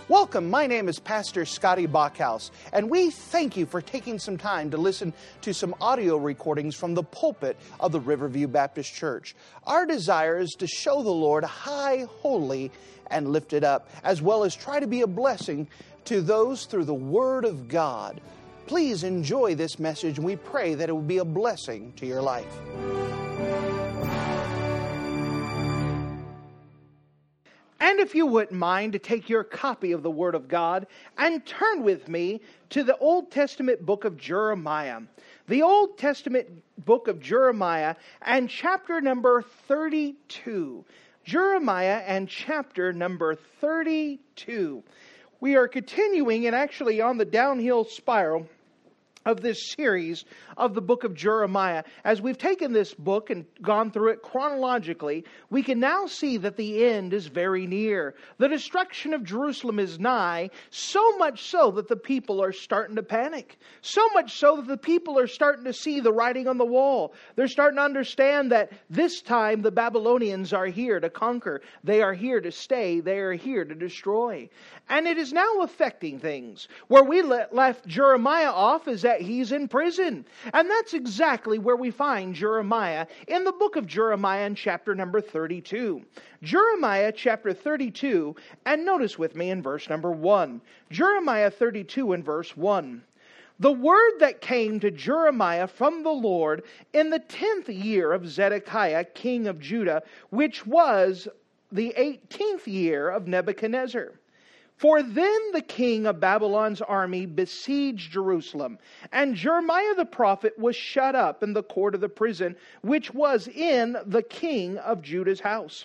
Welcome, my name is Pastor Scotty Bachhaus, and we thank you for taking some time to listen to some audio recordings from the pulpit of the Riverview Baptist Church. Our desire is to show the Lord high, holy, and lifted up, as well as try to be a blessing to those through the Word of God. Please enjoy this message, and we pray that it will be a blessing to your life. And if you wouldn't mind to take your copy of the Word of God and turn with me to the Old Testament book of Jeremiah. The Old Testament book of Jeremiah and chapter number 32. Jeremiah and chapter number 32. We are continuing and actually on the downhill spiral of this series of the book of Jeremiah. As we've taken this book and gone through it chronologically, we can now see that the end is very near. The destruction of Jerusalem is nigh, so much so that the people are starting to panic. So much so that the people are starting to see the writing on the wall. They're starting to understand that this time the Babylonians are here to conquer. They are here to stay. They are here to destroy. And it is now affecting things. Where we left Jeremiah off is that he's in prison. And that's exactly where we find Jeremiah in the book of Jeremiah in chapter number 32. Jeremiah chapter 32, and notice with me in verse number 1. Jeremiah 32 and verse 1. The word that came to Jeremiah from the Lord in the 10th year of Zedekiah, king of Judah, which was the 18th year of Nebuchadnezzar. For then the king of Babylon's army besieged Jerusalem, and Jeremiah the prophet was shut up in the court of the prison, which was in the king of Judah's house.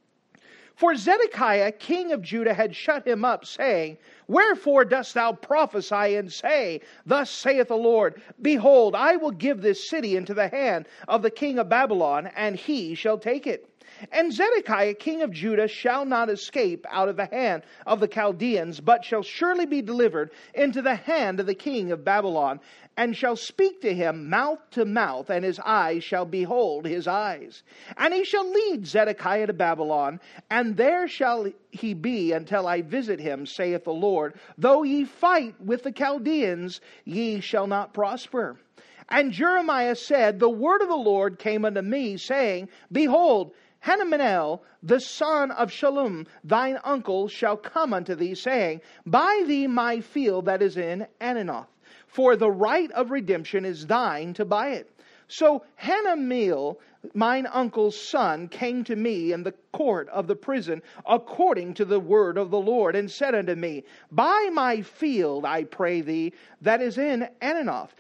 For Zedekiah, king of Judah, had shut him up, saying, Wherefore dost thou prophesy and say, Thus saith the Lord, Behold, I will give this city into the hand of the king of Babylon, and he shall take it. And Zedekiah, king of Judah, shall not escape out of the hand of the Chaldeans, but shall surely be delivered into the hand of the king of Babylon, and shall speak to him mouth to mouth, and his eyes shall behold his eyes. And he shall lead Zedekiah to Babylon, and there shall he be until I visit him, saith the Lord. Though ye fight with the Chaldeans, ye shall not prosper. And Jeremiah said, The word of the Lord came unto me, saying, Behold, Hanamel, the son of Shallum, thine uncle, shall come unto thee, saying, Buy thee my field that is in Anathoth, for the right of redemption is thine to buy it. So Hanamel, mine uncle's son, came to me in the court of the prison, according to the word of the Lord, and said unto me, Buy my field, I pray thee, that is in Anathoth,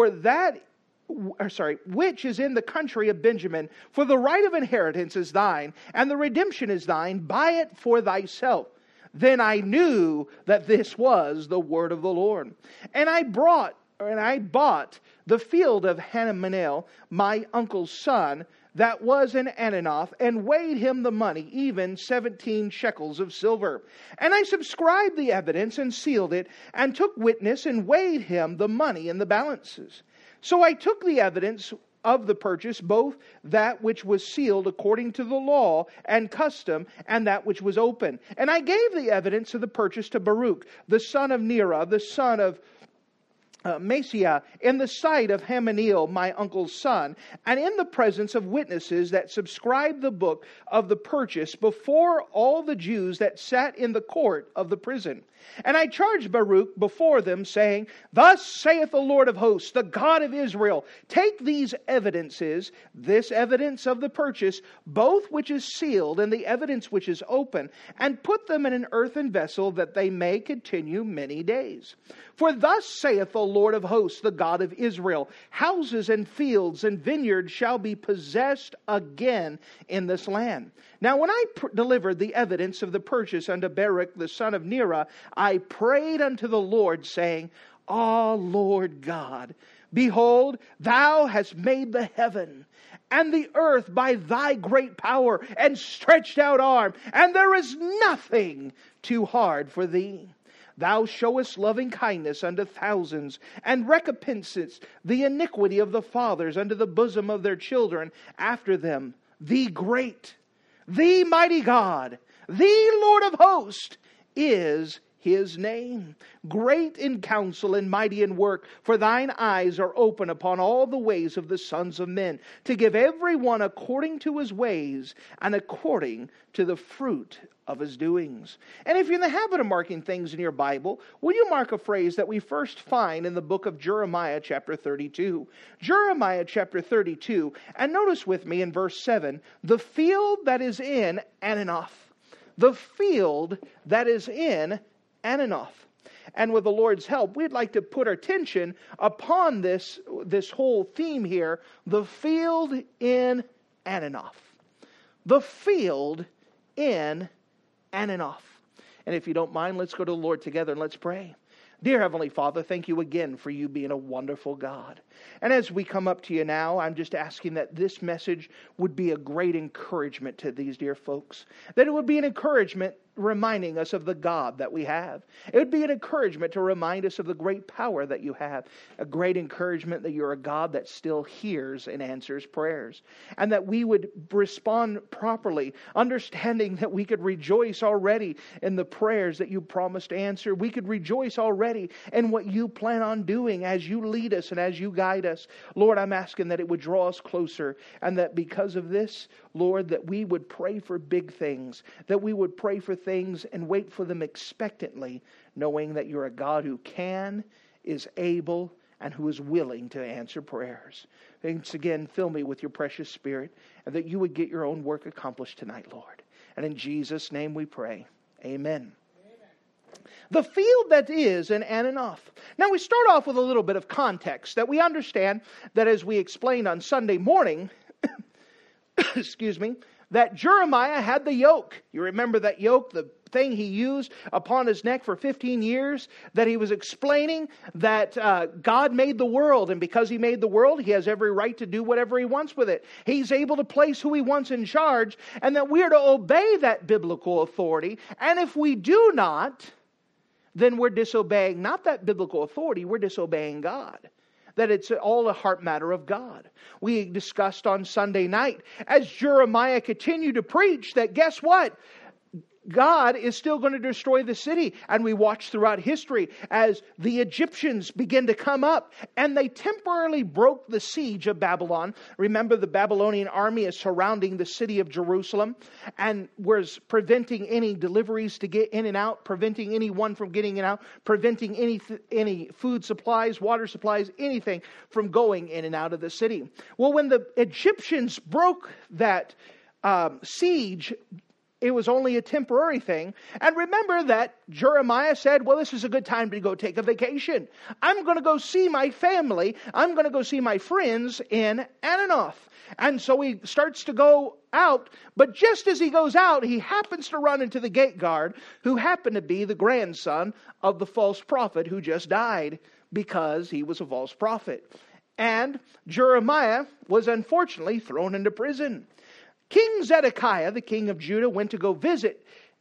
which is in the country of Benjamin, for the right of inheritance is thine, and the redemption is thine, buy it for thyself. Then I knew that this was the word of the Lord. And I bought the field of Hanamel, my uncle's son, that was in Anathoth, and weighed him the money, even 17 shekels of silver. And I subscribed the evidence, and sealed it, and took witness, and weighed him the money in the balances. So I took the evidence of the purchase, both that which was sealed according to the law and custom, and that which was open. And I gave the evidence of the purchase to Baruch, the son of Nerah, the son of Messiah, in the sight of Hanamel, my uncle's son, and in the presence of witnesses that subscribed the book of the purchase before all the Jews that sat in the court of the prison. And I charged Baruch before them, saying, Thus saith the Lord of hosts, the God of Israel, take these evidences, this evidence of the purchase, both which is sealed and the evidence which is open, and put them in an earthen vessel, that they may continue many days. For thus saith the Lord of hosts, the God of Israel, houses and fields and vineyards shall be possessed again in this land. Now when I delivered the evidence of the purchase unto Baruch the son of Nerah, I prayed unto the Lord, saying, Ah, Lord God, behold, thou hast made the heaven and the earth by thy great power and stretched out arm, and there is nothing too hard for thee. Thou showest loving kindness unto thousands, and recompensest the iniquity of the fathers unto the bosom of their children after them. The great, the mighty God, the Lord of hosts, is his name. Great in counsel and mighty in work, for thine eyes are open upon all the ways of the sons of men, to give every one according to his ways and according to the fruit of his doings. And if you're in the habit of marking things in your Bible, will you mark a phrase that we first find in the book of Jeremiah chapter 32? Jeremiah chapter 32, and notice with me in verse 7, the field that is in Ananoth. The field that is in Ananoth. And with the Lord's help, we'd like to put our attention upon this whole theme here, the field in Ananoth. The field in Ananoth. And if you don't mind, let's go to the Lord together and let's pray. Dear Heavenly Father, thank you again for you being a wonderful God. And as we come up to you now, I'm just asking that this message would be a great encouragement to these dear folks. That it would be an encouragement reminding us of the God that we have. It would be an encouragement to remind us of the great power that you have. A great encouragement that you're a God that still hears and answers prayers. And that we would respond properly, understanding that we could rejoice already in the prayers that you promised to answer. We could rejoice already in what you plan on doing as you lead us and as you guide us. Lord, I'm asking that it would draw us closer, and that because of this, Lord, that we would pray for big things, that we would pray for things and wait for them expectantly, knowing that you're a God who can, is able, and who is willing to answer prayers. Thanks again, fill me with your precious Spirit, and that you would get your own work accomplished tonight, Lord. And in Jesus' name we pray. Amen. The field that is in Ananoth. Now we start off with a little bit of context, that we understand that as we explained on Sunday morning, excuse me, that Jeremiah had the yoke. You remember that yoke, the thing he used upon his neck for 15 years, that he was explaining that God made the world, and because he made the world, he has every right to do whatever he wants with it. He's able to place who he wants in charge, and that we are to obey that biblical authority. And if we do not, then we're disobeying not that biblical authority, we're disobeying God. That it's all a heart matter of God. We discussed on Sunday night, as Jeremiah continued to preach, that guess what? God is still going to destroy the city. And we watch throughout history as the Egyptians begin to come up, and they temporarily broke the siege of Babylon. Remember, the Babylonian army is surrounding the city of Jerusalem and was preventing any deliveries to get in and out, preventing anyone from getting in and out, preventing any food supplies, water supplies, anything from going in and out of the city. Well, when the Egyptians broke that siege, it was only a temporary thing. And remember that Jeremiah said, well, this is a good time to go take a vacation. I'm going to go see my family. I'm going to go see my friends in Ananoth. And so he starts to go out. But just as he goes out, he happens to run into the gate guard, who happened to be the grandson of the false prophet who just died because he was a false prophet. And Jeremiah was unfortunately thrown into prison. King Zedekiah, the king of Judah, went to go visit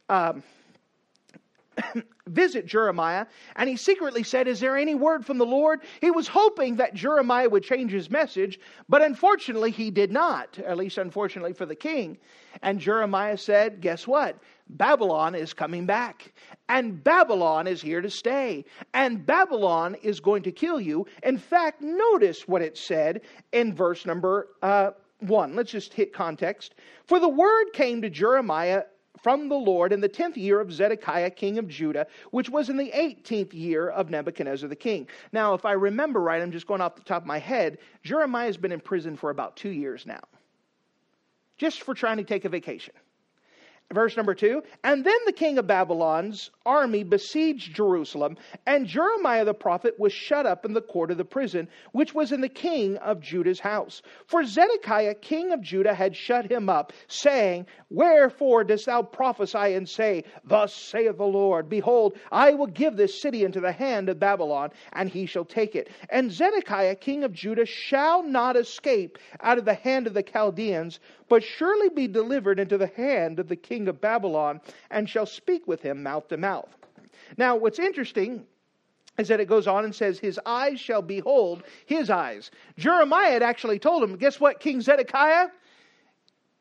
Jeremiah, and he secretly said, is there any word from the Lord? He was hoping that Jeremiah would change his message, but unfortunately he did not, at least unfortunately for the king. And Jeremiah said, guess what? Babylon is coming back, and Babylon is here to stay, and Babylon is going to kill you. In fact, notice what it said in verse number 1. Let's just hit context. For the word came to Jeremiah from the Lord in the 10th year of Zedekiah, king of Judah, which was in the 18th year of Nebuchadnezzar the king. Now, if I remember right, I'm just going off the top of my head, Jeremiah has been in prison for about 2 years now, just for trying to take a vacation. Verse number 2, and then the king of Babylon's army besieged Jerusalem, and Jeremiah the prophet was shut up in the court of the prison, which was in the king of Judah's house. For Zedekiah, king of Judah, had shut him up, saying, wherefore dost thou prophesy and say, thus saith the Lord, behold, I will give this city into the hand of Babylon, and he shall take it. And Zedekiah, king of Judah, shall not escape out of the hand of the Chaldeans, but surely be delivered into the hand of the king of Babylon, and shall speak with him mouth to mouth. Now, what's interesting is that it goes on and says, his eyes shall behold his eyes. Jeremiah had actually told him, guess what, King Zedekiah?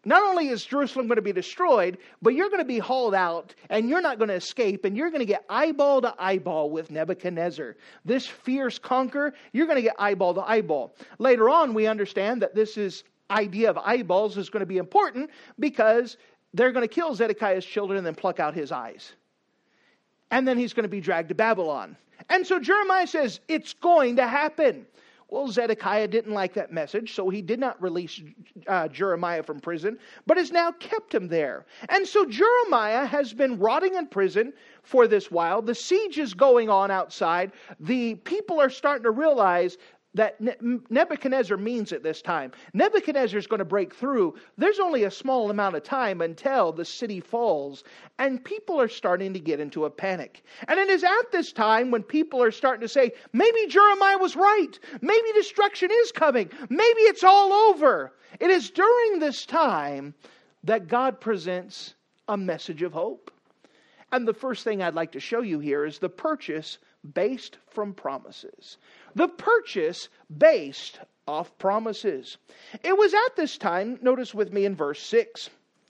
not only is Jerusalem going to be destroyed, but you're going to be hauled out and you're not going to escape, and you're going to get eyeball to eyeball with Nebuchadnezzar. This fierce conqueror, you're going to get eyeball to eyeball. Later on, we understand that this idea of eyeballs is going to be important because they're going to kill Zedekiah's children and then pluck out his eyes. And then he's going to be dragged to Babylon. And so Jeremiah says, it's going to happen. Well, Zedekiah didn't like that message, so he did not release Jeremiah from prison, but has now kept him there. And so Jeremiah has been rotting in prison for this while. The siege is going on outside. The people are starting to realize that Nebuchadnezzar means it this time. Nebuchadnezzar is going to break through. There's only a small amount of time until the city falls, and people are starting to get into a panic. And it is at this time when people are starting to say, maybe Jeremiah was right. Maybe destruction is coming. Maybe it's all over. It is during this time that God presents a message of hope. And the first thing I'd like to show you here is the purchase based from promises. The purchase based off promises. It was at this time, notice with me in verse 6.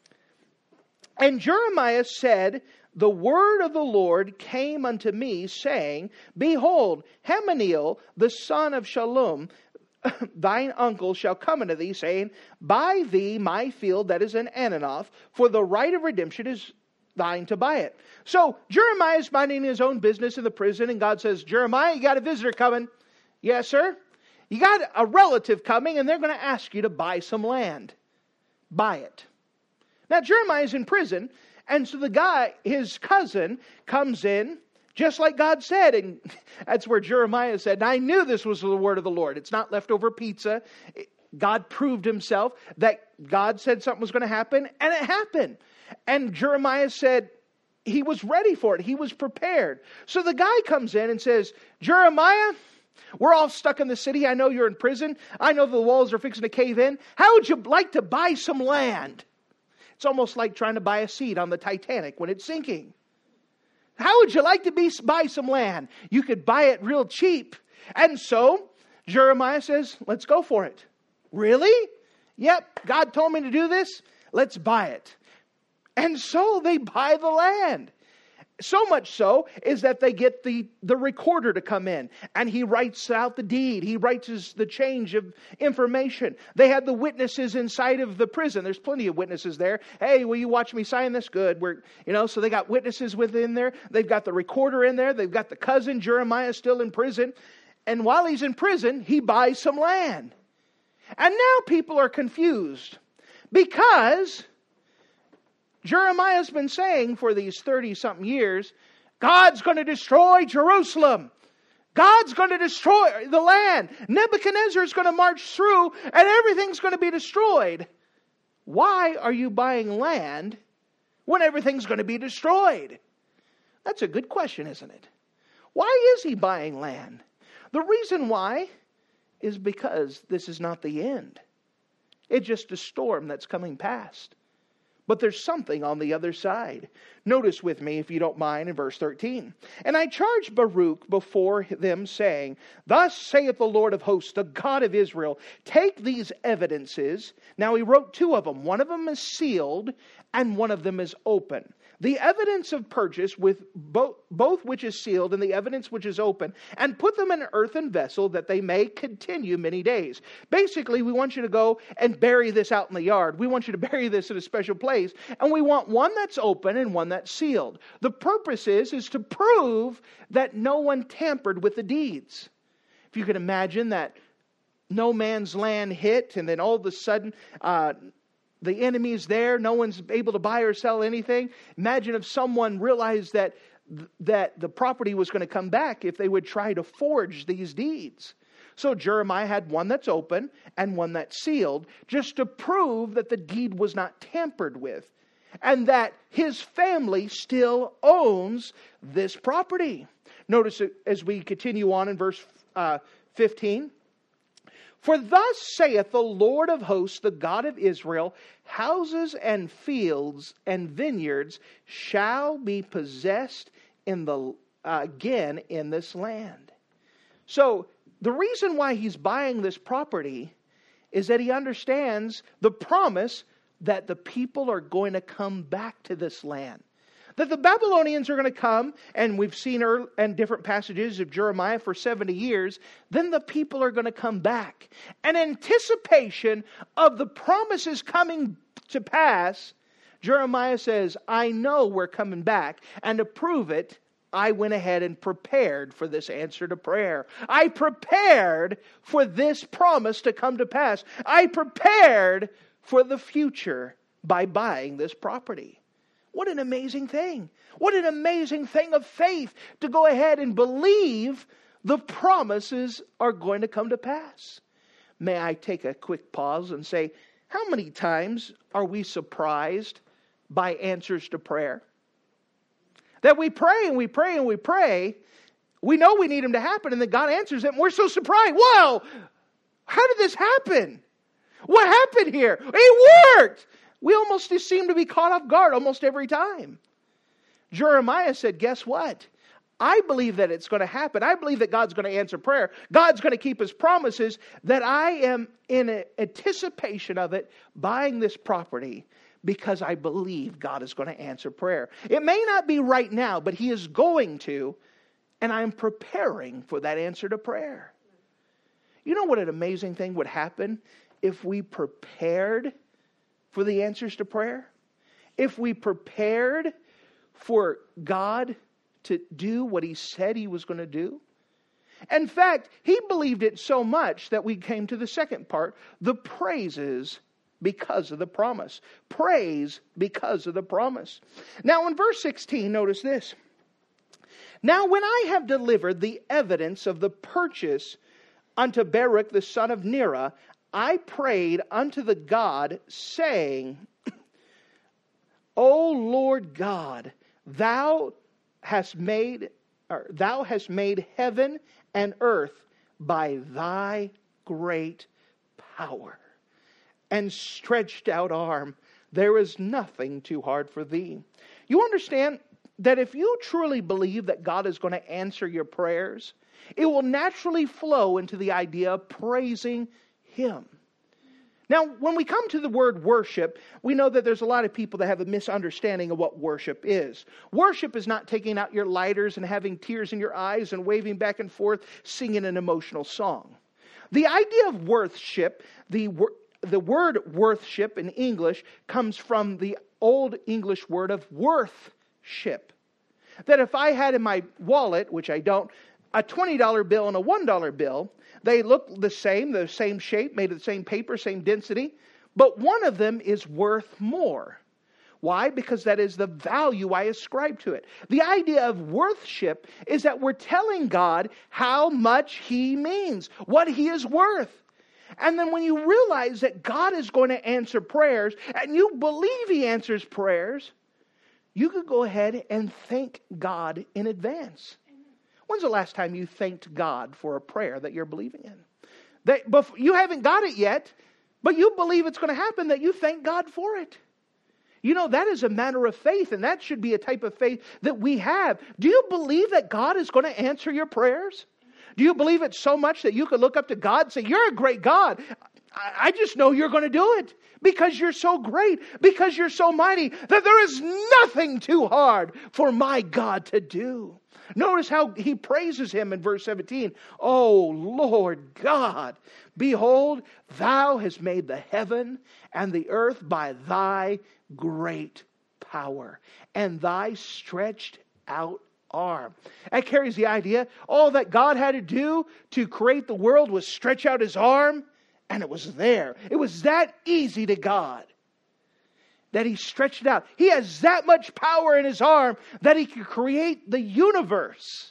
And Jeremiah said, the word of the Lord came unto me, saying, behold, Hananiah, the son of Shallum, thine uncle, shall come unto thee, saying, buy thee my field that is in Ananoth, for the right of redemption is thine to buy it. So Jeremiah is minding his own business in the prison, and God says, Jeremiah, you got a visitor coming. Yes, sir. You got a relative coming, and they're going to ask you to buy some land. Buy it. Now Jeremiah is in prison, and so the guy, his cousin, comes in, just like God said. And that's where Jeremiah said, I knew this was the word of the Lord. It's not leftover pizza. God proved himself that God said something was going to happen, and it happened. And Jeremiah said he was ready for it. He was prepared. So the guy comes in and says, Jeremiah, we're all stuck in the city. I know you're in prison. I know the walls are fixing to cave in. How would you like to buy some land? It's almost like trying to buy a seat on the Titanic when it's sinking. How would you like to buy some land? You could buy it real cheap. And so Jeremiah says, let's go for it. Really? Yep, God told me to do this. Let's buy it. And so they buy the land. So much so is that they get the recorder to come in, and he writes out the deed. He writes the change of information. They had the witnesses inside of the prison. There's plenty of witnesses there. Hey, will you watch me sign this? Good. So they got witnesses within there. They've got the recorder in there. They've got the cousin. Jeremiah still in prison. And while he's in prison, he buys some land. And now people are confused because Jeremiah's been saying for these 30-something years, God's going to destroy Jerusalem. God's going to destroy the land. Nebuchadnezzar is going to march through and everything's going to be destroyed. Why are you buying land when everything's going to be destroyed? That's a good question, isn't it? Why is he buying land? The reason why is because this is not the end. It's just a storm that's coming past. But there's something on the other side. Notice with me, if you don't mind, in verse 13. And I charged Baruch before them, saying, thus saith the Lord of hosts, the God of Israel, take these evidences. Now he wrote two of them. One of them is sealed, and one of them is open. The evidence of purchase with both which is sealed and the evidence which is open, and put them in an earthen vessel that they may continue many days. Basically, we want you to go and bury this out in the yard. We want you to bury this in a special place. And we want one that's open and one that's sealed. The purpose is to prove that no one tampered with the deeds. If you can imagine that no man's land hit, and then all of a sudden the enemy's there, no one's able to buy or sell anything. Imagine if someone realized that the property was going to come back if they would try to forge these deeds. So Jeremiah had one that's open and one that's sealed, just to prove that the deed was not tampered with, and that his family still owns this property. Notice as we continue on in verse 15. For thus saith the Lord of hosts, the God of Israel, houses and fields and vineyards shall be possessed again in this land. So the reason why he's buying this property is that he understands the promise that the people are going to come back to this land. That the Babylonians are going to come, and we've seen in different passages of Jeremiah for 70 years, then the people are going to come back. In anticipation of the promises coming to pass, Jeremiah says, I know we're coming back, and to prove it, I went ahead and prepared for this answer to prayer. I prepared for this promise to come to pass. I prepared for the future by buying this property. What an amazing thing. What an amazing thing of faith to go ahead and believe the promises are going to come to pass. May I take a quick pause and say, how many times are we surprised by answers to prayer? That we pray and we pray and we pray. We know we need them to happen, and then God answers it, and we're so surprised. Whoa! How did this happen? What happened here? It worked! We almost just seem to be caught off guard almost every time. Jeremiah said, guess what? I believe that it's going to happen. I believe that God's going to answer prayer. God's going to keep His promises, that I am in anticipation of it, buying this property, because I believe God is going to answer prayer. It may not be right now, but He is going to, and I am preparing for that answer to prayer. You know what an amazing thing would happen if we prepared for the answers to prayer? If we prepared for God to do what He said He was going to do? In fact, He believed it so much that we came to the second part, the praises because of the promise. Praise because of the promise. Now in verse 16, notice this. Now when I have delivered the evidence of the purchase unto Baruch the son of Neriah, I prayed unto the God, saying, O Lord God, Thou hast made heaven and earth by Thy great power and stretched out arm. There is nothing too hard for Thee. You understand that if you truly believe that God is going to answer your prayers, it will naturally flow into the idea of praising Him. Now, when we come to the word worship, we know that there's a lot of people that have a misunderstanding of what worship is. Worship is not taking out your lighters and having tears in your eyes and waving back and forth, singing an emotional song. The idea of worship, the word worship in English comes from the Old English word of worthship. That if I had in my wallet, which I don't, a $20 bill and a $1 bill, they look the same shape, made of the same paper, same density, but one of them is worth more. Why? Because that is the value I ascribe to it. The idea of worthship is that we're telling God how much He means, what He is worth. And then when you realize that God is going to answer prayers, and you believe He answers prayers, you could go ahead and thank God in advance. When's the last time you thanked God for a prayer that you're believing in? You haven't got it yet, but you believe it's going to happen, that you thank God for it. You know, that is a matter of faith, and that should be a type of faith that we have. Do you believe that God is going to answer your prayers? Do you believe it so much that you could look up to God and say, you're a great God. I just know you're going to do it because you're so great, because you're so mighty, that there is nothing too hard for my God to do. Notice how he praises Him in verse 17. O Lord God, behold, Thou hast made the heaven and the earth by Thy great power and Thy stretched out arm. That carries the idea, all that God had to do to create the world was stretch out His arm, and it was there. It was that easy to God that He stretched it out. He has that much power in His arm that He can create the universe.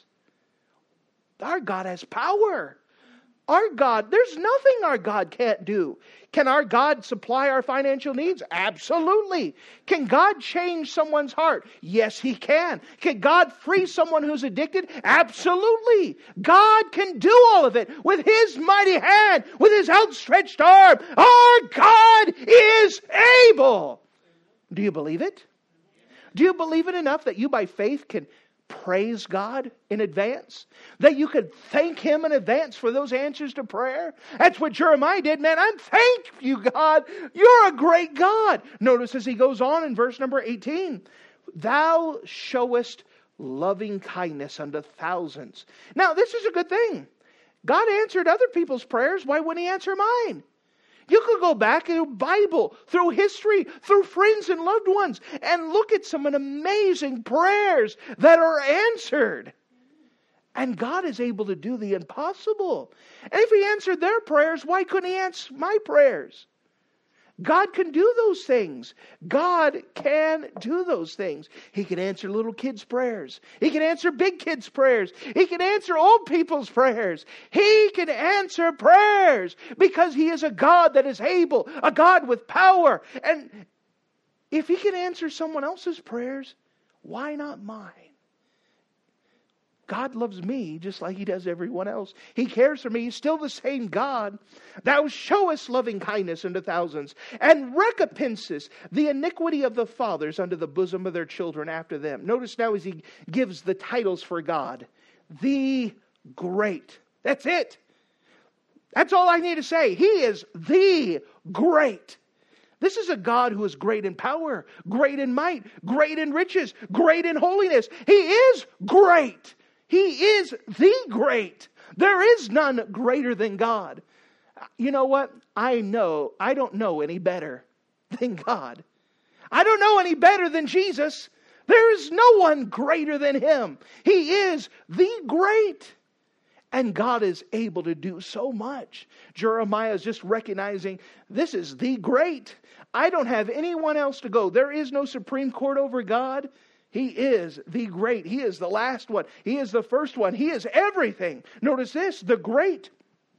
Our God has power. Our God, there's nothing our God can't do. Can our God supply our financial needs? Absolutely. Can God change someone's heart? Yes, He can. Can God free someone who's addicted? Absolutely. God can do all of it with His mighty hand, with His outstretched arm. Our God is able. Do you believe it? Do you believe it enough that you by faith can praise God in advance? That you could thank Him in advance for those answers to prayer? That's what Jeremiah did, man. I'm thank you, God. You're a great God. Notice as he goes on in verse number 18. Thou showest loving kindness unto thousands. Now, this is a good thing. God answered other people's prayers. Why wouldn't He answer mine? You could go back in the Bible, through history, through friends and loved ones, and look at some amazing prayers that are answered. And God is able to do the impossible. And if He answered their prayers, why couldn't He answer my prayers? God can do those things. God can do those things. He can answer little kids' prayers. He can answer big kids' prayers. He can answer old people's prayers. He can answer prayers because He is a God that is able, a God with power. And if He can answer someone else's prayers, why not mine? God loves me just like He does everyone else. He cares for me. He's still the same God. Thou showest loving kindness unto thousands, and recompensest the iniquity of the fathers unto the bosom of their children after them. Notice now as he gives the titles for God. The great. That's it. That's all I need to say. He is the great. This is a God who is great in power, great in might, great in riches, great in holiness. He is great. He is the great. There is none greater than God. You know what? I don't know any better than God. I don't know any better than Jesus. There is no one greater than Him. He is the great. And God is able to do so much. Jeremiah is just recognizing this is the great. I don't have anyone else to go. There is no Supreme Court over God. He is the great. He is the last one. He is the first one. He is everything. Notice this, the great.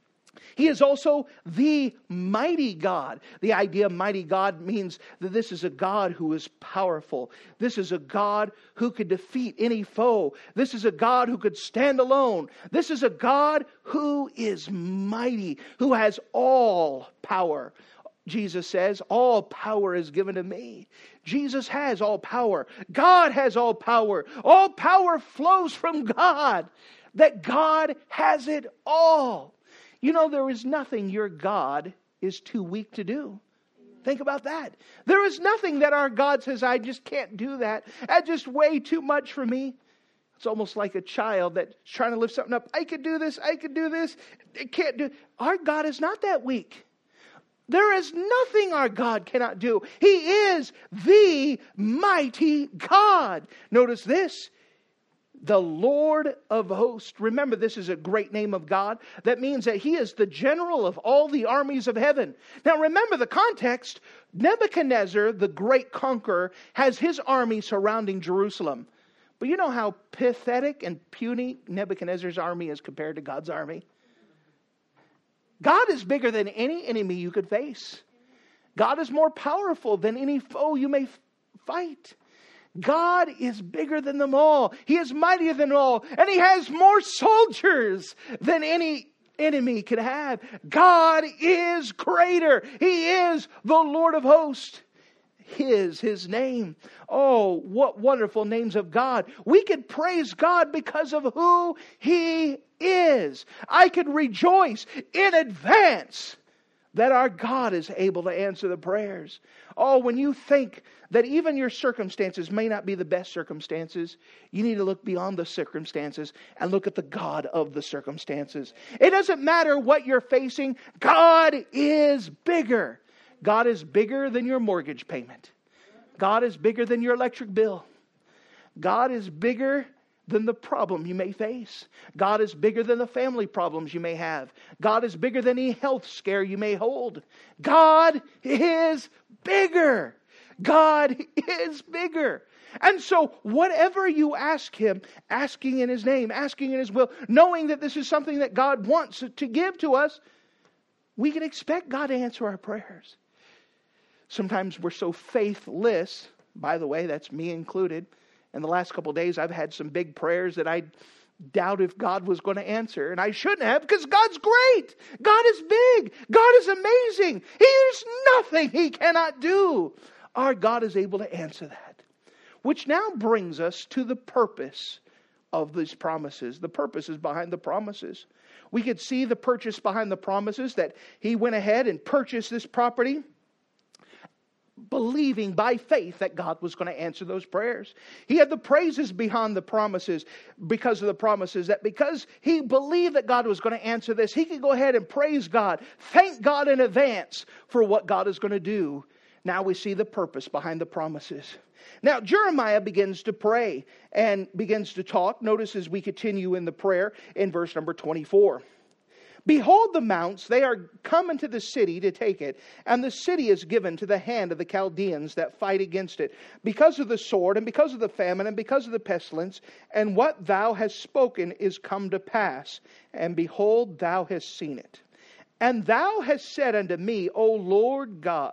He is also the mighty God. The idea of mighty God means that this is a God who is powerful. This is a God who could defeat any foe. This is a God who could stand alone. This is a God who is mighty, who has all power. Jesus says, all power is given to me. Jesus has all power. God has all power. All power flows from God. That God has it all. You know, there is nothing your God is too weak to do. Think about that. There is nothing that our God says, I just can't do that. That's just way too much for me. It's almost like a child that's trying to lift something up. I could do this. I could do this. It can't do. Our God is not that weak. There is nothing our God cannot do. He is the mighty God. Notice this. The Lord of hosts. Remember, this is a great name of God. That means that He is the general of all the armies of heaven. Now remember the context. Nebuchadnezzar, the great conqueror, has his army surrounding Jerusalem. But you know how pathetic and puny Nebuchadnezzar's army is compared to God's army? God is bigger than any enemy you could face. God is more powerful than any foe you may fight. God is bigger than them all. He is mightier than all. And He has more soldiers than any enemy could have. God is greater. He is the Lord of hosts. His name. Oh, what wonderful names of God. We could praise God because of who He is. I could rejoice in advance that our God is able to answer the prayers. Oh, when you think that even your circumstances may not be the best circumstances, you need to look beyond the circumstances and look at the God of the circumstances. It doesn't matter what you're facing. God is bigger. God is bigger than your mortgage payment. God is bigger than your electric bill. God is bigger than the problem you may face. God is bigger than the family problems you may have. God is bigger than any health scare you may hold. God is bigger. God is bigger. And so whatever you ask Him, asking in His name, asking in His will, knowing that this is something that God wants to give to us, we can expect God to answer our prayers. Sometimes we're so faithless. By the way, that's me included. In the last couple of days, I've had some big prayers that I doubt if God was going to answer. And I shouldn't have, because God's great. God is big. God is amazing. There's nothing He cannot do. Our God is able to answer that. Which now brings us to the purpose of these promises. The purpose is behind the promises. We could see the purchase behind the promises, that he went ahead and purchased this property, believing by faith that God was going to answer those prayers. He had the praises behind the promises, because of the promises, that because he believed that God was going to answer this, he could go ahead and praise God, thank God in advance for what God is going to do. Now we see the purpose behind the promises. Now Jeremiah begins to pray and begins to talk. Notice as we continue in the prayer in verse number 24. Behold the mounts, they are come into the city to take it, and the city is given to the hand of the Chaldeans that fight against it, because of the sword, and because of the famine, and because of the pestilence. And what thou hast spoken is come to pass, and behold, thou hast seen it. And thou hast said unto me, O Lord God,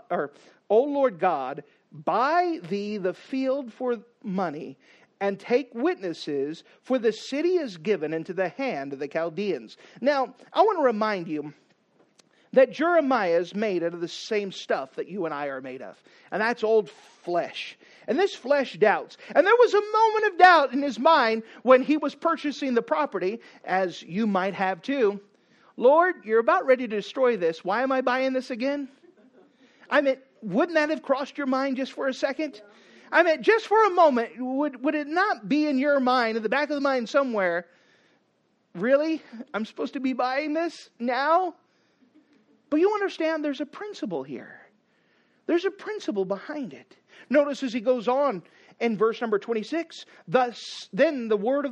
buy thee the field for money, and take witnesses, for the city is given into the hand of the Chaldeans. Now, I want to remind you that Jeremiah is made out of the same stuff that you and I are made of. And that's old flesh. And this flesh doubts. And there was a moment of doubt in his mind when he was purchasing the property, as you might have too. Lord, you're about ready to destroy this. Why am I buying this again? I mean, wouldn't that have crossed your mind just for a second? I mean, just for a moment, would it not be in your mind, in the back of the mind somewhere, really? I'm supposed to be buying this now? But you understand there's a principle here. There's a principle behind it. Notice as he goes on in verse number 26, then came the word of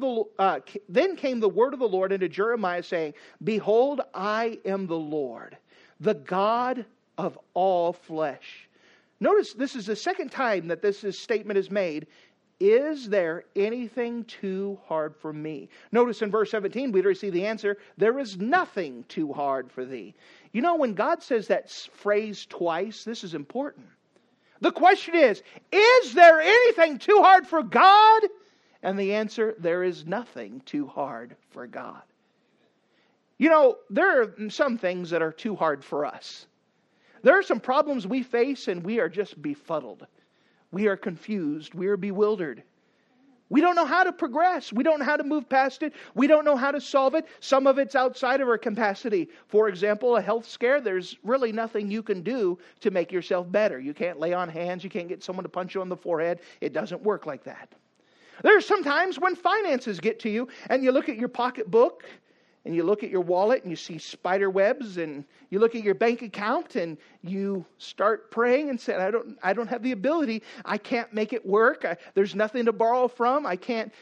the Lord unto Jeremiah, saying, Behold, I am the Lord, the God of all flesh. Notice this is the second time that this statement is made. Is there anything too hard for me? Notice in verse 17, we already see the answer. There is nothing too hard for thee. You know, when God says that phrase twice, this is important. The question is there anything too hard for God? And the answer, there is nothing too hard for God. You know, there are some things that are too hard for us. There are some problems we face and we are just befuddled. We are confused. We are bewildered. We don't know how to progress. We don't know how to move past it. We don't know how to solve it. Some of it's outside of our capacity. For example, a health scare, there's really nothing you can do to make yourself better. You can't lay on hands. You can't get someone to punch you on the forehead. It doesn't work like that. There are some times when finances get to you and you look at your pocketbook and you look at your wallet and you see spider webs, and you look at your bank account and you start praying and say, I don't have the ability. I can't make it work. There's nothing to borrow from. I can't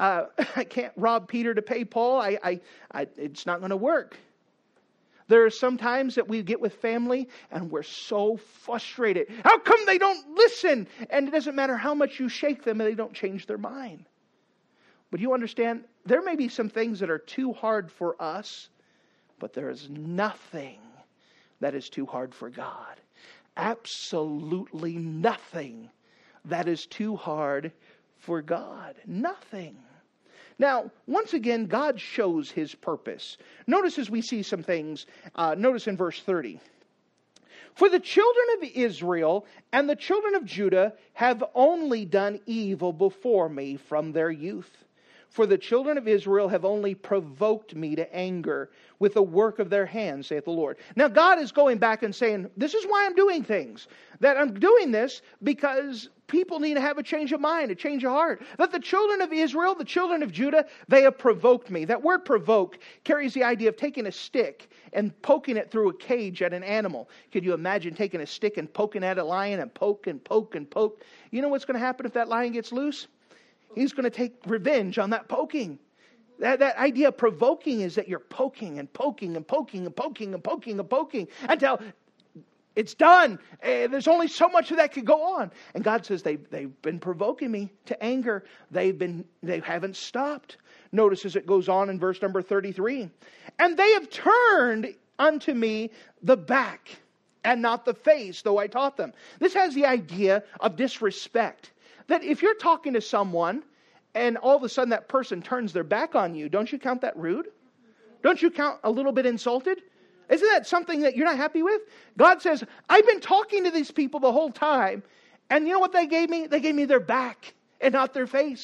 rob Peter to pay Paul. It's not going to work. There are some times that we get with family and we're so frustrated. How come they don't listen? And it doesn't matter how much you shake them and they don't change their mind. But you understand, there may be some things that are too hard for us, but there is nothing that is too hard for God. Absolutely nothing that is too hard for God. Nothing. Now, once again, God shows His purpose. Notice as we see some things, notice in verse 30. For the children of Israel and the children of Judah have only done evil before me from their youth. For the children of Israel have only provoked me to anger with the work of their hands, saith the Lord. Now God is going back and saying, this is why I'm doing things. That I'm doing this because people need to have a change of mind, a change of heart. That the children of Israel, the children of Judah, they have provoked me. That word provoke carries the idea of taking a stick and poking it through a cage at an animal. Could you imagine taking a stick and poking at a lion and poke and poke and poke? You know what's going to happen if that lion gets loose? He's going to take revenge on that poking. That idea of provoking is that you're poking and poking and poking and poking and poking and poking until it's done. There's only so much of that could go on. And God says they've been provoking me to anger. They haven't stopped. Notice as it goes on in verse number 33. And they have turned unto me the back and not the face, though I taught them. This has the idea of disrespect. That if you're talking to someone and all of a sudden that person turns their back on you, don't you count that rude? Don't you count a little bit insulted? Isn't that something that you're not happy with? God says, I've been talking to these people the whole time, and you know what they gave me? They gave me their back and not their face.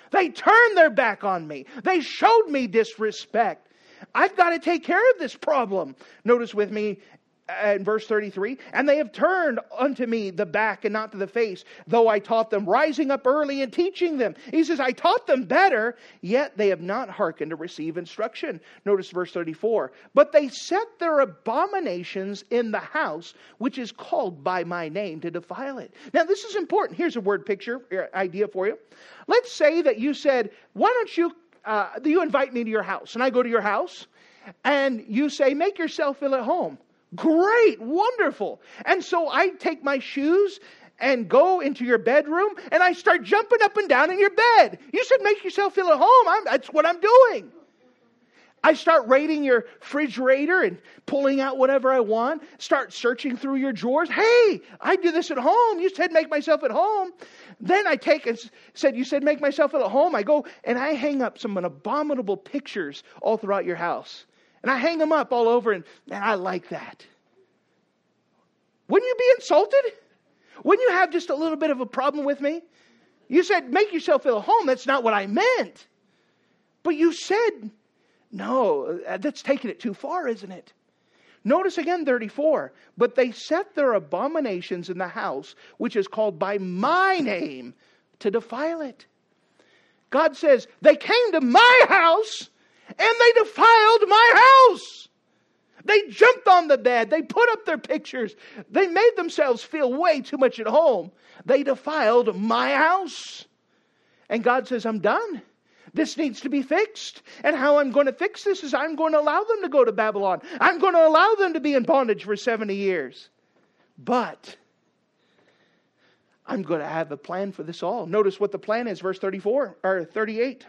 They turned their back on me. They showed me disrespect. I've got to take care of this problem. Notice with me in verse 33, and they have turned unto me the back and not to the face, though I taught them, rising up early and teaching them. He says, I taught them better, yet they have not hearkened to receive instruction. Notice verse 34, but they set their abominations in the house, which is called by my name, to defile it. Now this is important. Here's a word picture idea for you. Let's say that you said, why don't you invite me to your house, and I go to your house, and you say, make yourself feel at home. Great, wonderful. And so I take my shoes and go into your bedroom and I start jumping up and down in your bed. You said make yourself feel at home. That's what I'm doing. I start raiding your refrigerator and pulling out whatever I want. Start searching through your drawers. Hey, I do this at home. You said make myself at home. Then I take and said, you said make myself at home. I go and I hang up some abominable pictures all throughout your house. And I hang them up all over, and man, I like that. Wouldn't you be insulted? Wouldn't you have just a little bit of a problem with me? You said, make yourself feel at home. That's not what I meant. But you said, no, that's taking it too far, isn't it? Notice again 34. But they set their abominations in the house, which is called by my name, to defile it. God says, they came to my house, and they defiled my house. They jumped on the bed. They put up their pictures. They made themselves feel way too much at home. They defiled my house. And God says, I'm done. This needs to be fixed. And how I'm going to fix this is I'm going to allow them to go to Babylon. I'm going to allow them to be in bondage for 70 years. But I'm going to have a plan for this all. Notice what the plan is, verse 34 or 38.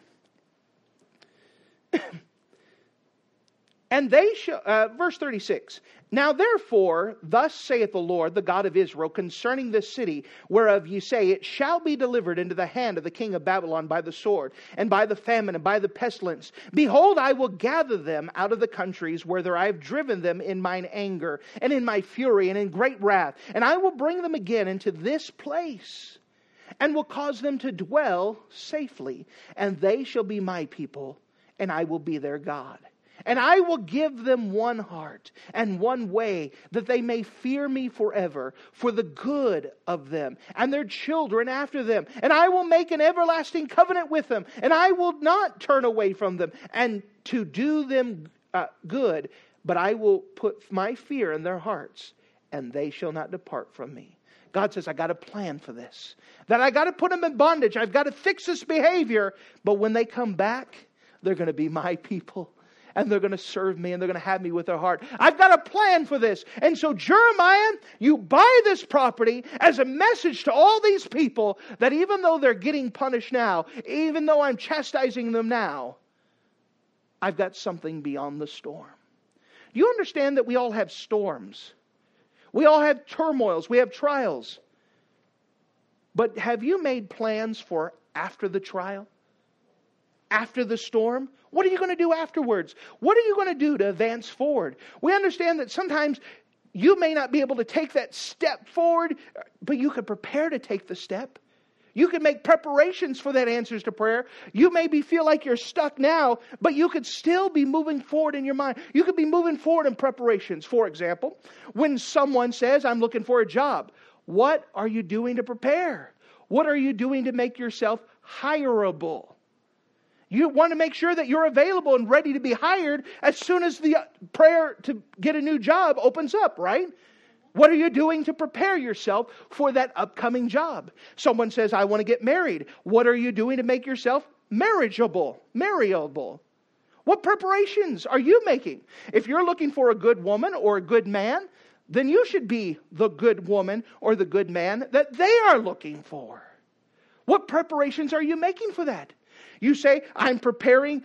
And they shall, verse 36. Now therefore, thus saith the Lord, the God of Israel, concerning this city, whereof ye say, it shall be delivered into the hand of the king of Babylon by the sword, and by the famine, and by the pestilence. Behold, I will gather them out of the countries whither I have driven them in mine anger, and in my fury, and in great wrath. And I will bring them again into this place, and will cause them to dwell safely. And they shall be my people, and I will be their God. And I will give them one heart and one way, that they may fear me forever, for the good of them and their children after them. And I will make an everlasting covenant with them, and I will not turn away from them, and to do them good, but I will put my fear in their hearts, and they shall not depart from me. God says, I got a plan for this. That I got to put them in bondage. I've got to fix this behavior. But when they come back, they're going to be my people. And they're going to serve me, and they're going to have me with their heart. I've got a plan for this. And so Jeremiah, you buy this property as a message to all these people that even though they're getting punished now, even though I'm chastising them now, I've got something beyond the storm. Do you understand that we all have storms? We all have turmoils. We have trials. But have you made plans for after the trial? After the storm? What are you going to do afterwards? What are you going to do to advance forward? We understand that sometimes you may not be able to take that step forward, but you can prepare to take the step. You can make preparations for that answers to prayer. You maybe feel like you're stuck now, but you could still be moving forward in your mind. You could be moving forward in preparations. For example, when someone says, I'm looking for a job, what are you doing to prepare? What are you doing to make yourself hireable? You want to make sure that you're available and ready to be hired as soon as the prayer to get a new job opens up, right? What are you doing to prepare yourself for that upcoming job? Someone says, I want to get married. What are you doing to make yourself marriageable? What preparations are you making? If you're looking for a good woman or a good man, then you should be the good woman or the good man that they are looking for. What preparations are you making for that? You say, I'm preparing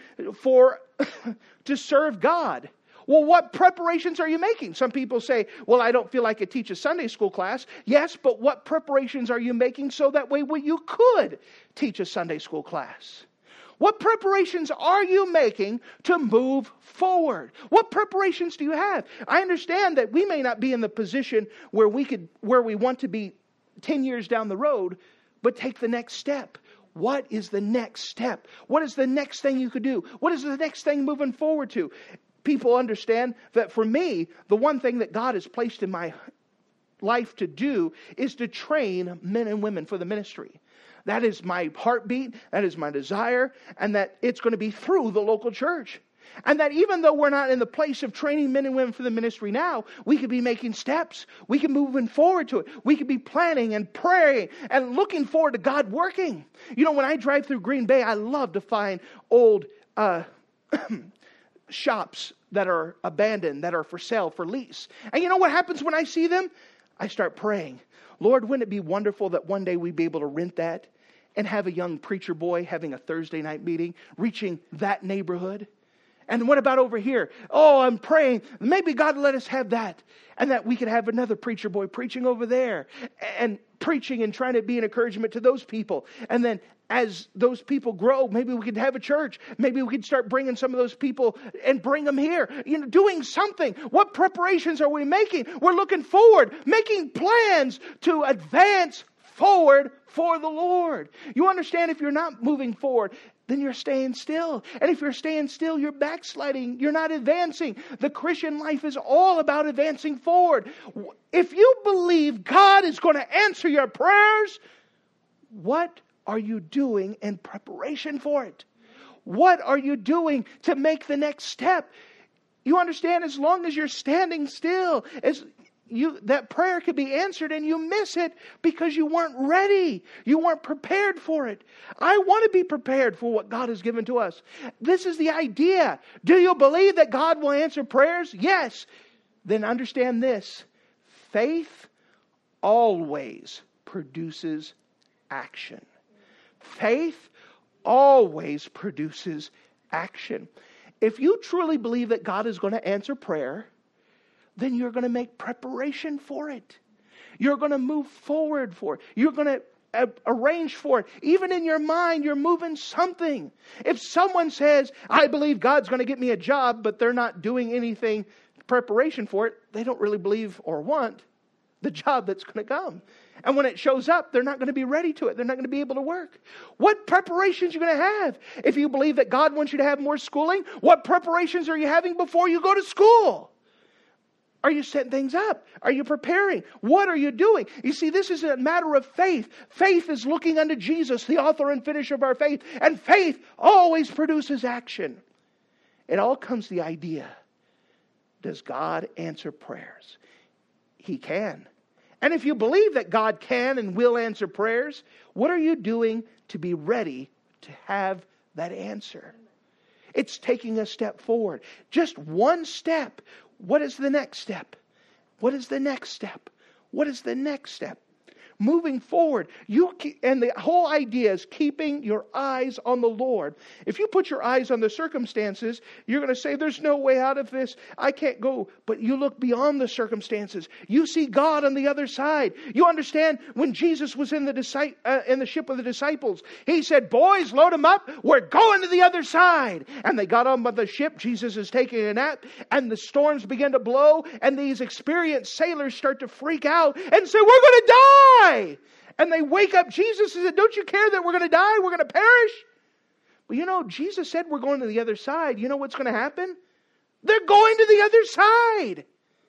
to serve God. Well, what preparations are you making? Some people say, well, I don't feel like I teach a Sunday school class. Yes, but what preparations are you making so that way you could teach a Sunday school class? What preparations are you making to move forward? What preparations do you have? I understand that we may not be in the position where we want to be 10 years down the road, but take the next step. What is the next step? What is the next thing you could do? What is the next thing moving forward to? People understand that for me, the one thing that God has placed in my life to do is to train men and women for the ministry. That is my heartbeat. That is my desire. And that it's going to be through the local church. And that even though we're not in the place of training men and women for the ministry now, we could be making steps. We could be moving forward to it. We could be planning and praying and looking forward to God working. You know, when I drive through Green Bay, I love to find old shops that are abandoned, that are for sale, for lease. And you know what happens when I see them? I start praying. Lord, wouldn't it be wonderful that one day we'd be able to rent that and have a young preacher boy having a Thursday night meeting, reaching that neighborhood? And what about over here? Oh, I'm praying. Maybe God let us have that. And that we could have another preacher boy preaching over there. And preaching and trying to be an encouragement to those people. And then as those people grow, maybe we could have a church. Maybe we could start bringing some of those people and bring them here. You know, doing something. What preparations are we making? We're looking forward. Making plans to advance forward for the Lord. You understand, if you're not moving forward, then you're staying still. And if you're staying still, you're backsliding. You're not advancing. The Christian life is all about advancing forward. If you believe God is going to answer your prayers, what are you doing in preparation for it? What are you doing to make the next step? You understand, as long as you're standing still, that prayer could be answered and you miss it because you weren't ready. You weren't prepared for it. I want to be prepared for what God has given to us. This is the idea. Do you believe that God will answer prayers? Yes. Then understand this. Faith always produces action. Faith always produces action. If you truly believe that God is going to answer prayer, then you're going to make preparation for it. You're going to move forward for it. You're going to arrange for it. Even in your mind, you're moving something. If someone says, I believe God's going to get me a job, but they're not doing anything preparation for it, they don't really believe or want the job that's going to come. And when it shows up, they're not going to be ready to it. They're not going to be able to work. What preparations are you going to have? If you believe that God wants you to have more schooling, what preparations are you having before you go to school? Are you setting things up? Are you preparing? What are you doing? You see, this is a matter of faith. Faith is looking unto Jesus, the author and finisher of our faith. And faith always produces action. It all comes to the idea. Does God answer prayers? He can. And if you believe that God can and will answer prayers, what are you doing to be ready to have that answer? It's taking a step forward. Just one step. What is the next step? What is the next step? What is the next step? Moving forward. And the whole idea is keeping your eyes on the Lord. If you put your eyes on the circumstances, you're going to say, there's no way out of this. I can't go. But you look beyond the circumstances. You see God on the other side. You understand, when Jesus was in the ship with the disciples, He said, boys, load them up. We're going to the other side. And they got on by the ship. Jesus is taking a nap. And the storms begin to blow. And these experienced sailors start to freak out and say, we're going to die. And they wake up Jesus and said, don't you care that we're going to die? We're going to perish? But you know, Jesus said we're going to the other side. You know what's going to happen? They're going to the other side.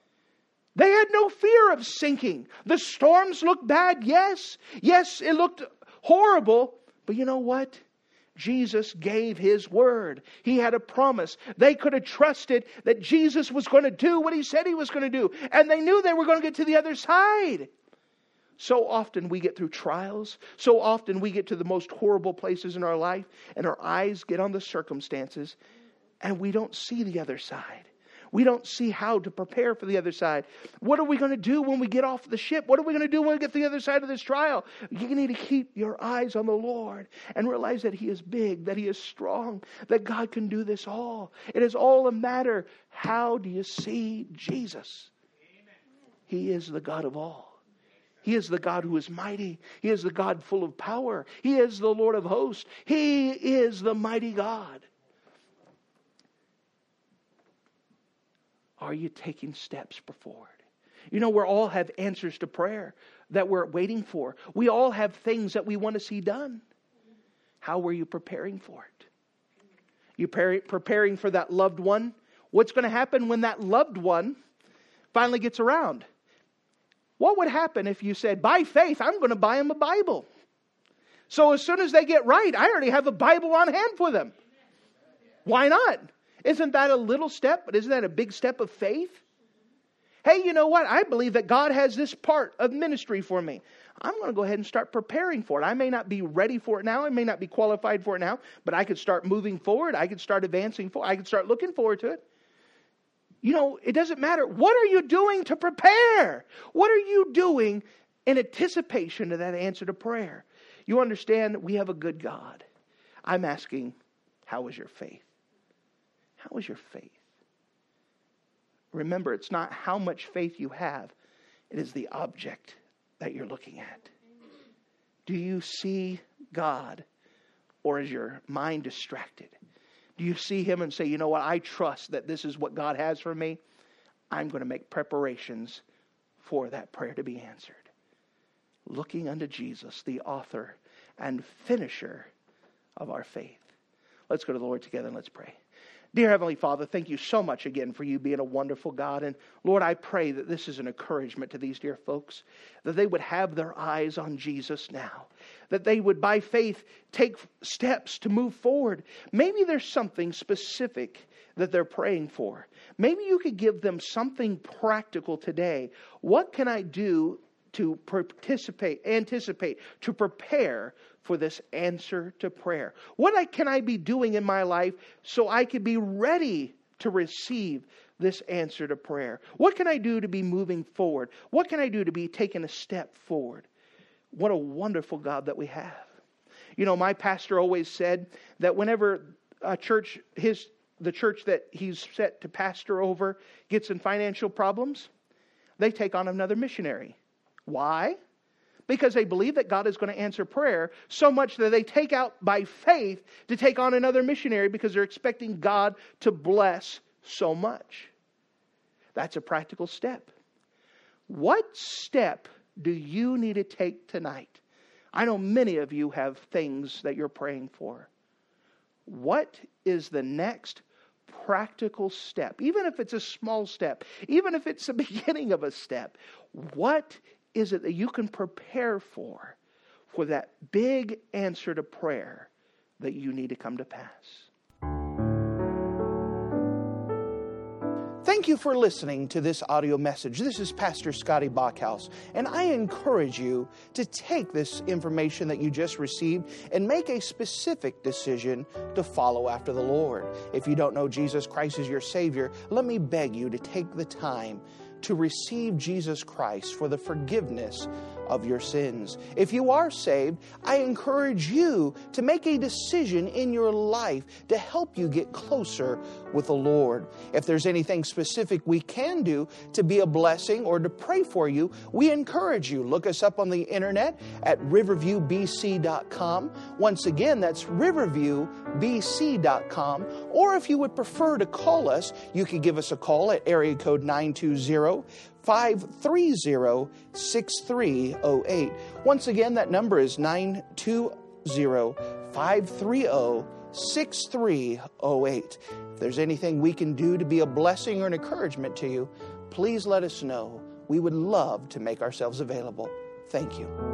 They had no fear of sinking. The storms looked bad, yes. Yes, it looked horrible. But you know what? Jesus gave His word. He had a promise. They could have trusted that Jesus was going to do what He said He was going to do. And they knew they were going to get to the other side. So often we get through trials. So often we get to the most horrible places in our life. And our eyes get on the circumstances. And we don't see the other side. We don't see how to prepare for the other side. What are we going to do when we get off the ship? What are we going to do when we get to the other side of this trial? You need to keep your eyes on the Lord. And realize that He is big. That He is strong. That God can do this all. It is all a matter. How do you see Jesus? He is the God of all. He is the God who is mighty. He is the God full of power. He is the Lord of hosts. He is the mighty God. Are you taking steps forward? You know, we all have answers to prayer that we're waiting for. We all have things that we want to see done. How were you preparing for it? You preparing for that loved one? What's going to happen when that loved one finally gets around? What would happen if you said, by faith, I'm going to buy them a Bible? So as soon as they get right, I already have a Bible on hand for them. Why not? Isn't that a little step, but isn't that a big step of faith? Hey, you know what? I believe that God has this part of ministry for me. I'm going to go ahead and start preparing for it. I may not be ready for it now. I may not be qualified for it now, but I could start moving forward. I could start advancing forward. I could start looking forward to it. You know, it doesn't matter. What are you doing to prepare? What are you doing in anticipation of that answer to prayer? You understand we have a good God. I'm asking, how is your faith? How is your faith? Remember, it's not how much faith you have. It is the object that you're looking at. Do you see God, or is your mind distracted? Do you see Him and say, you know what, I trust that this is what God has for me. I'm going to make preparations for that prayer to be answered. Looking unto Jesus, the author and finisher of our faith. Let's go to the Lord together and let's pray. Dear Heavenly Father, thank you so much again for you being a wonderful God. And Lord, I pray that this is an encouragement to these dear folks, that they would have their eyes on Jesus now, that they would by faith take steps to move forward. Maybe there's something specific that they're praying for. Maybe you could give them something practical today. What can I do to anticipate, to prepare for this answer to prayer? What can I be doing in my life so I can be ready to receive this answer to prayer? What can I do to be moving forward? What can I do to be taking a step forward? What a wonderful God that we have. You know, my pastor always said that whenever a church, the church that he's set to pastor over gets in financial problems, they take on another missionary. Why? Because they believe that God is going to answer prayer so much that they take out by faith to take on another missionary because they're expecting God to bless so much. That's a practical step. What step do you need to take tonight? I know many of you have things that you're praying for. What is the next practical step? Even if it's a small step, even if it's the beginning of a step, what is it that you can prepare for that big answer to prayer that you need to come to pass? Thank you for listening to this audio message. This is Pastor Scotty Bachhaus, and I encourage you to take this information that you just received and make a specific decision to follow after the Lord. If you don't know Jesus Christ as your Savior, let me beg you to take the time to receive Jesus Christ for the forgiveness of your sins. If you are saved, I encourage you to make a decision in your life to help you get closer with the Lord. If there's anything specific we can do to be a blessing or to pray for you, we encourage you. Look us up on the internet at riverviewbc.com. Once again, that's riverviewbc.com. Or if you would prefer to call us, you can give us a call at area code 920-530-6308. Once again, that number is 920-530-6308. If there's anything we can do to be a blessing or an encouragement to you, please let us know. We would love to make ourselves available. Thank you.